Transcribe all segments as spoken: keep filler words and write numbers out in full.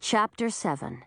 Chapter seven.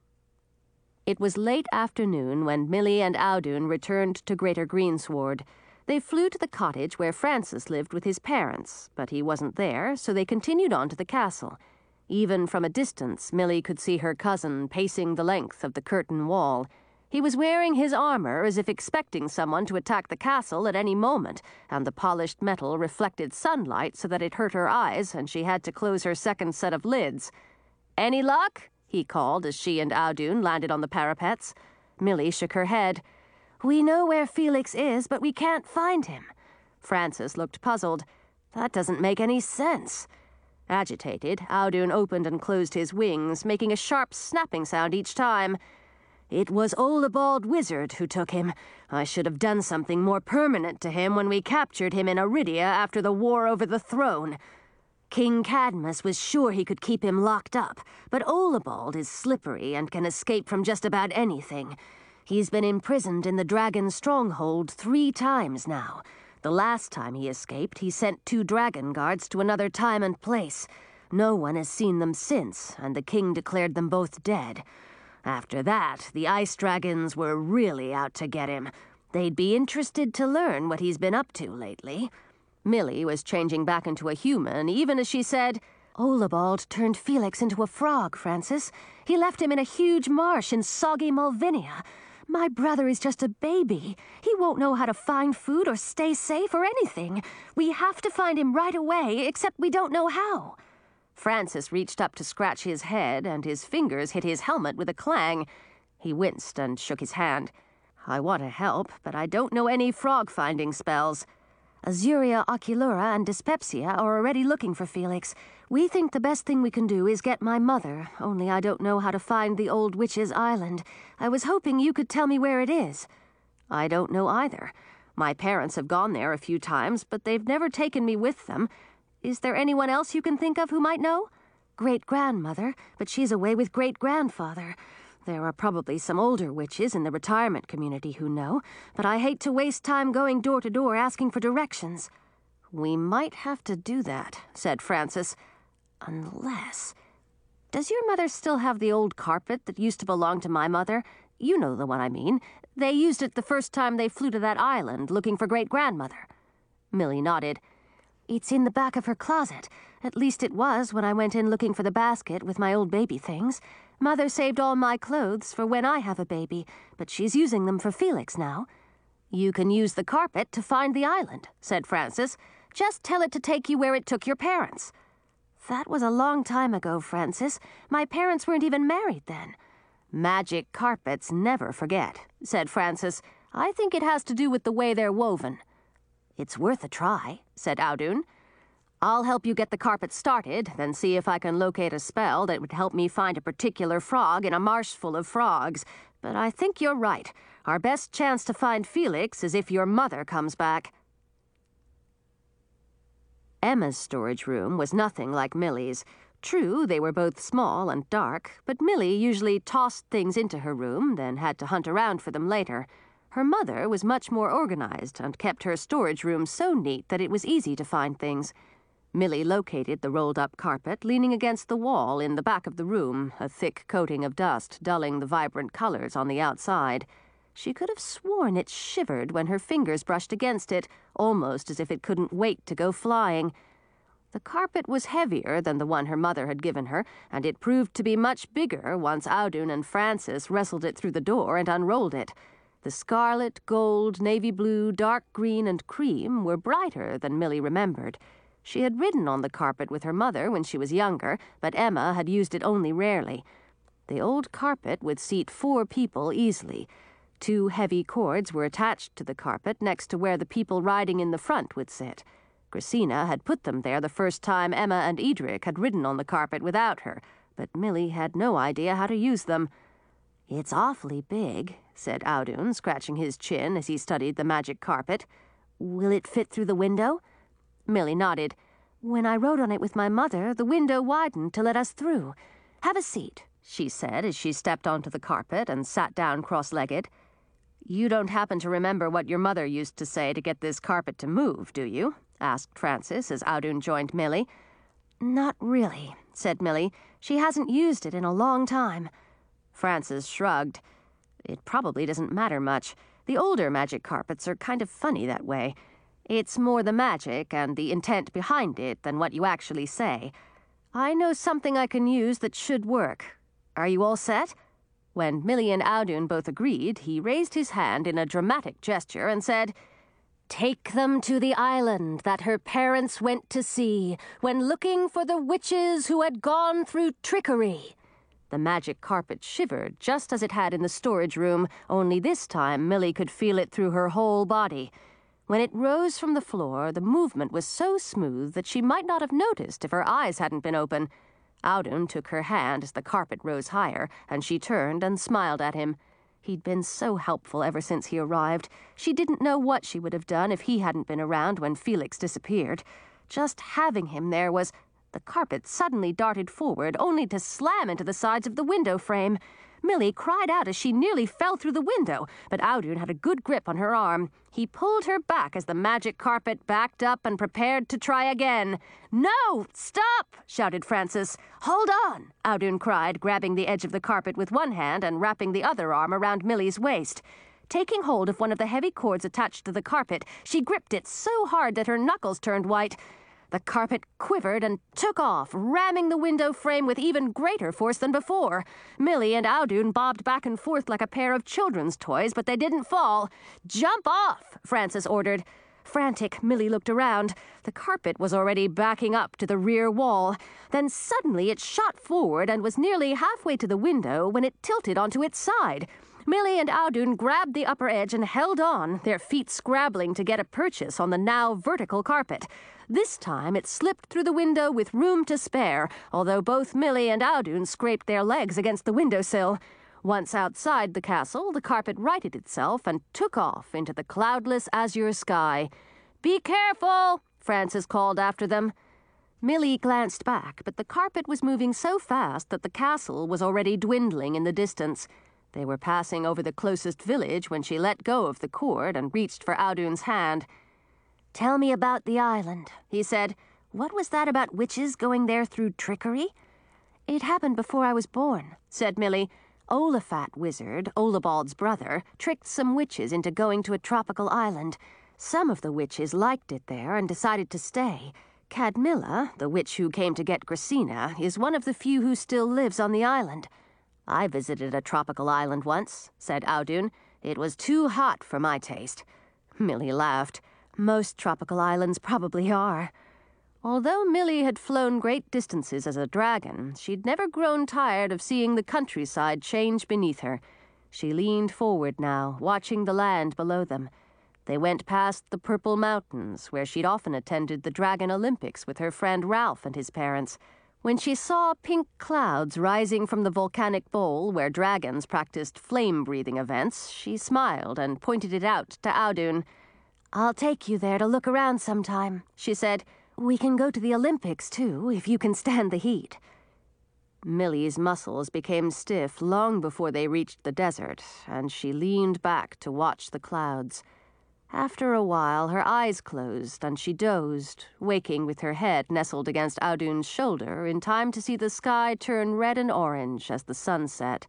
It was late afternoon when Milly and Audun returned to Greater Greensward. They flew to the cottage where Francis lived with his parents, but he wasn't there, so they continued on to the castle. Even from a distance, Milly could see her cousin pacing the length of the curtain wall. He was wearing his armor as if expecting someone to attack the castle at any moment, and the polished metal reflected sunlight so that it hurt her eyes, and she had to close her second set of lids. "Any luck?" he called as she and Audun landed on the parapets. Milly shook her head. "We know where Felix is, but we can't find him." Francis looked puzzled. "That doesn't make any sense." Agitated, Audun opened and closed his wings, making a sharp snapping sound each time. "It was Ollibald Wizard who took him. I should have done something more permanent to him when we captured him in Aridia after the war over the throne. King Cadmus was sure he could keep him locked up, but Ollibald is slippery and can escape from just about anything. He's been imprisoned in the dragon stronghold three times now. The last time he escaped, he sent two dragon guards to another time and place. No one has seen them since, and the king declared them both dead. After that, the ice dragons were really out to get him. They'd be interested to learn what he's been up to lately." Milly was changing back into a human, even as she said, "Ollibald turned Felix into a frog, Francis. He left him in a huge marsh in soggy Mulvinia. My brother is just a baby. He won't know how to find food or stay safe or anything. We have to find him right away, except we don't know how." Francis reached up to scratch his head, and his fingers hit his helmet with a clang. He winced and shook his hand. "I want to help, but I don't know any frog-finding spells. Azuria Oculura and Dyspepsia are already looking for Felix. We think the best thing we can do is get my mother, only I don't know how to find the old witch's island. I was hoping you could tell me where it is." "I don't know either. My parents have gone there a few times, but they've never taken me with them. Is there anyone else you can think of who might know?" "Great-grandmother, but she's away with great-grandfather. There are probably some older witches in the retirement community who know, but I hate to waste time going door to door asking for directions." "We might have to do that," said Francis. "Unless... Does your mother still have the old carpet that used to belong to my mother? You know the one I mean. They used it the first time they flew to that island looking for great-grandmother." Milly nodded. "It's in the back of her closet. At least it was when I went in looking for the basket with my old baby things. Mother saved all my clothes for when I have a baby, but she's using them for Felix now." "You can use the carpet to find the island," said Francis. "Just tell it to take you where it took your parents." "That was a long time ago, Francis. My parents weren't even married then." "Magic carpets never forget," said Francis. "I think it has to do with the way they're woven." "It's worth a try," said Audun. "I'll help you get the carpet started, then see if I can locate a spell that would help me find a particular frog in a marsh full of frogs. But I think you're right. Our best chance to find Felix is if your mother comes back." Emma's storage room was nothing like Milly's. True, they were both small and dark, but Milly usually tossed things into her room, then had to hunt around for them later. Her mother was much more organized and kept her storage room so neat that it was easy to find things. Milly located the rolled-up carpet leaning against the wall in the back of the room, a thick coating of dust dulling the vibrant colors on the outside. She could have sworn it shivered when her fingers brushed against it, almost as if it couldn't wait to go flying. The carpet was heavier than the one her mother had given her, and it proved to be much bigger once Audun and Francis wrestled it through the door and unrolled it. The scarlet, gold, navy blue, dark green, and cream were brighter than Milly remembered. She had ridden on the carpet with her mother when she was younger, but Emma had used it only rarely. The old carpet would seat four people easily. Two heavy cords were attached to the carpet next to where the people riding in the front would sit. Grisina had put them there the first time Emma and Edric had ridden on the carpet without her, but Milly had no idea how to use them. "It's awfully big," said Audun, scratching his chin as he studied the magic carpet. "Will it fit through the window?" Milly nodded. "When I rode on it with my mother, the window widened to let us through. Have a seat," she said as she stepped onto the carpet and sat down cross-legged. "You don't happen to remember what your mother used to say to get this carpet to move, do you?" asked Francis as Audun joined Milly. Not really, said Millie. She hasn't used it in a long time. Frances shrugged. It probably doesn't matter much. The older magic carpets are kind of funny that way. It's more the magic and the intent behind it than what you actually say. I know something I can use that should work. Are you all set? When Millie and Audun both agreed, he raised his hand in a dramatic gesture and said, "Take them to the island that her parents went to see when looking for the witches who had gone through trickery." The magic carpet shivered just as it had in the storage room, only this time Millie could feel it through her whole body. When it rose from the floor, the movement was so smooth that she might not have noticed if her eyes hadn't been open. Audun took her hand as the carpet rose higher, and she turned and smiled at him. He'd been so helpful ever since he arrived. She didn't know what she would have done if he hadn't been around when Felix disappeared. Just having him there was... The carpet suddenly darted forward, only to slam into the sides of the window frame. Millie cried out as she nearly fell through the window, but Audun had a good grip on her arm. He pulled her back as the magic carpet backed up and prepared to try again. "No! Stop!" shouted Frances. "Hold on!" Audun cried, grabbing the edge of the carpet with one hand and wrapping the other arm around Millie's waist. Taking hold of one of the heavy cords attached to the carpet, she gripped it so hard that her knuckles turned white. The carpet quivered and took off, ramming the window frame with even greater force than before. Millie and Audun bobbed back and forth like a pair of children's toys, but they didn't fall. "Jump off!" Frances ordered. Frantic, Millie looked around. The carpet was already backing up to the rear wall. Then suddenly it shot forward and was nearly halfway to the window when it tilted onto its side. Millie and Audun grabbed the upper edge and held on, their feet scrabbling to get a purchase on the now vertical carpet. This time it slipped through the window with room to spare, although both Millie and Audun scraped their legs against the windowsill. Once outside the castle, the carpet righted itself and took off into the cloudless azure sky. "Be careful!" Frances called after them. Millie glanced back, but the carpet was moving so fast that the castle was already dwindling in the distance. They were passing over the closest village when she let go of the cord and reached for Audun's hand. "Tell me about the island," he said. "What was that about witches going there through trickery?" "It happened before I was born," said Millie. "Olafat Wizard, Olabald's brother, tricked some witches into going to a tropical island. Some of the witches liked it there and decided to stay. Cadmilla, the witch who came to get Gracina, is one of the few who still lives on the island." "I visited a tropical island once," said Audun. "It was too hot for my taste." Millie laughed. "Most tropical islands probably are." Although Millie had flown great distances as a dragon, she'd never grown tired of seeing the countryside change beneath her. She leaned forward now, watching the land below them. They went past the Purple Mountains, where she'd often attended the Dragon Olympics with her friend Ralph and his parents. When she saw pink clouds rising from the volcanic bowl where dragons practiced flame-breathing events, she smiled and pointed it out to Audun. "I'll take you there to look around sometime," she said. "We can go to the Olympics, too, if you can stand the heat." Millie's muscles became stiff long before they reached the desert, and she leaned back to watch the clouds. After a while, her eyes closed, and she dozed, waking with her head nestled against Audun's shoulder in time to see the sky turn red and orange as the sun set.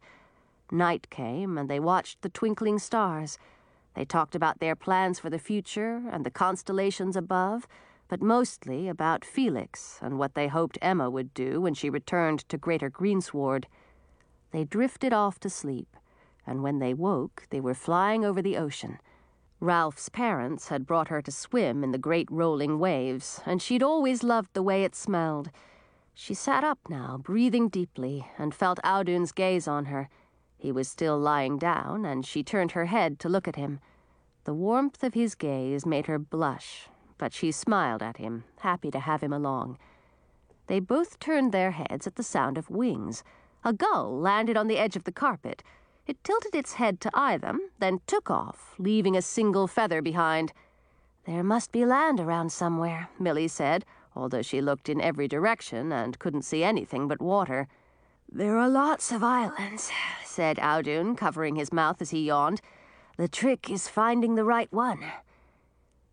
Night came, and they watched the twinkling stars. They talked about their plans for the future and the constellations above, but mostly about Felix and what they hoped Emma would do when she returned to Greater Greensward. They drifted off to sleep, and when they woke, they were flying over the ocean. Ralph's parents had brought her to swim in the great rolling waves, and she'd always loved the way it smelled. She sat up now, breathing deeply, and felt Audun's gaze on her. He was still lying down, and she turned her head to look at him. The warmth of his gaze made her blush, but she smiled at him, happy to have him along. They both turned their heads at the sound of wings. A gull landed on the edge of the carpet. It tilted its head to eye them, then took off, leaving a single feather behind. "There must be land around somewhere," Millie said, although she looked in every direction and couldn't see anything but water. "There are lots of islands," said Audun, covering his mouth as he yawned. "The trick is finding the right one."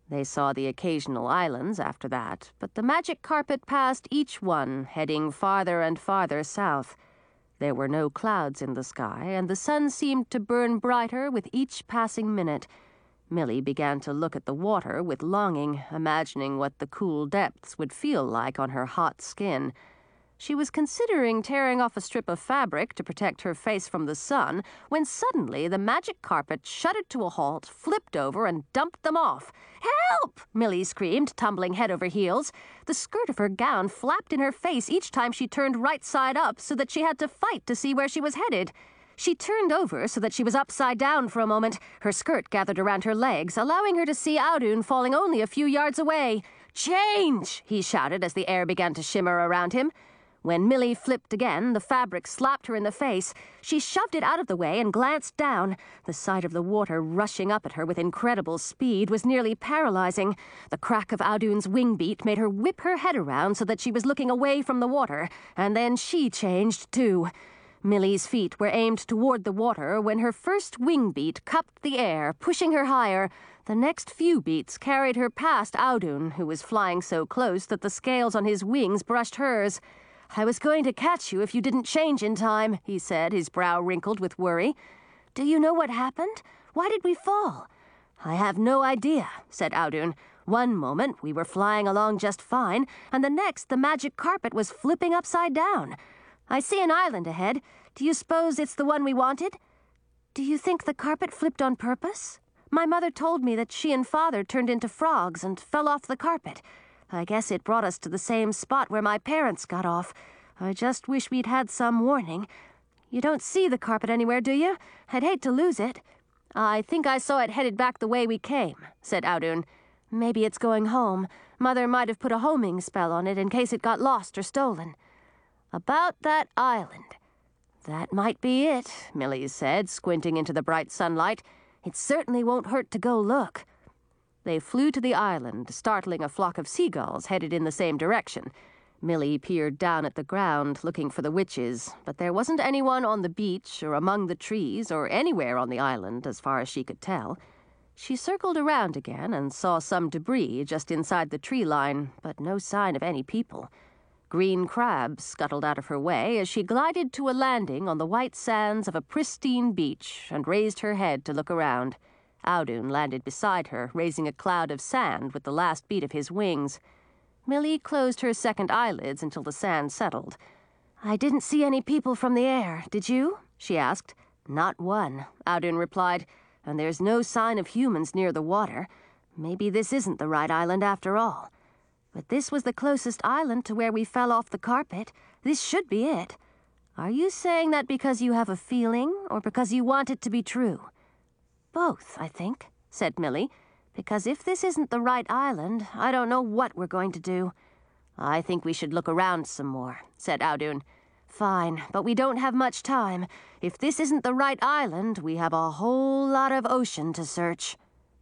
They saw the occasional islands after that, but the magic carpet passed each one, heading farther and farther south. There were no clouds in the sky, and the sun seemed to burn brighter with each passing minute. Millie began to look at the water with longing, imagining what the cool depths would feel like on her hot skin. She was considering tearing off a strip of fabric to protect her face from the sun, when suddenly the magic carpet shuddered to a halt, flipped over, and dumped them off. "Help!" Millie screamed, tumbling head over heels. The skirt of her gown flapped in her face each time she turned right side up, so that she had to fight to see where she was headed. She turned over so that she was upside down for a moment. Her skirt gathered around her legs, allowing her to see Audun falling only a few yards away. "Change!" he shouted as the air began to shimmer around him. When Millie flipped again, the fabric slapped her in the face. She shoved it out of the way and glanced down. The sight of the water rushing up at her with incredible speed was nearly paralyzing. The crack of Audun's wing beat made her whip her head around so that she was looking away from the water, and then she changed too. Millie's feet were aimed toward the water when her first wing beat cupped the air, pushing her higher. The next few beats carried her past Audun, who was flying so close that the scales on his wings brushed hers. "I was going to catch you if you didn't change in time," he said, his brow wrinkled with worry. "Do you know what happened? Why did we fall?" "I have no idea," said Audun. "One moment we were flying along just fine, and the next the magic carpet was flipping upside down. I see an island ahead. Do you suppose it's the one we wanted?" "Do you think the carpet flipped on purpose? My mother told me that she and Father turned into frogs and fell off the carpet. I guess it brought us to the same spot where my parents got off. I just wish we'd had some warning. You don't see the carpet anywhere, do you? I'd hate to lose it." "I think I saw it headed back the way we came," said Audun. "Maybe it's going home. Mother might have put a homing spell on it in case it got lost or stolen." "About that island." "That might be it," Millie said, squinting into the bright sunlight. "It certainly won't hurt to go look." They flew to the island, startling a flock of seagulls headed in the same direction. Millie peered down at the ground, looking for the witches, but there wasn't anyone on the beach or among the trees or anywhere on the island, as far as she could tell. She circled around again and saw some debris just inside the tree line, but no sign of any people. Green crabs scuttled out of her way as she glided to a landing on the white sands of a pristine beach and raised her head to look around. Audun landed beside her, raising a cloud of sand with the last beat of his wings. Millie closed her second eyelids until the sand settled. "I didn't see any people from the air, did you?" she asked. "Not one," Audun replied, "and there's no sign of humans near the water. Maybe this isn't the right island after all. But this was the closest island to where we fell off the carpet. This should be it. Are you saying that because you have a feeling, or because you want it to be true?" "Both, I think," said Millie, "because if this isn't the right island, I don't know what we're going to do." "I think we should look around some more," said Audun. "Fine, but we don't have much time. If this isn't the right island, we have a whole lot of ocean to search."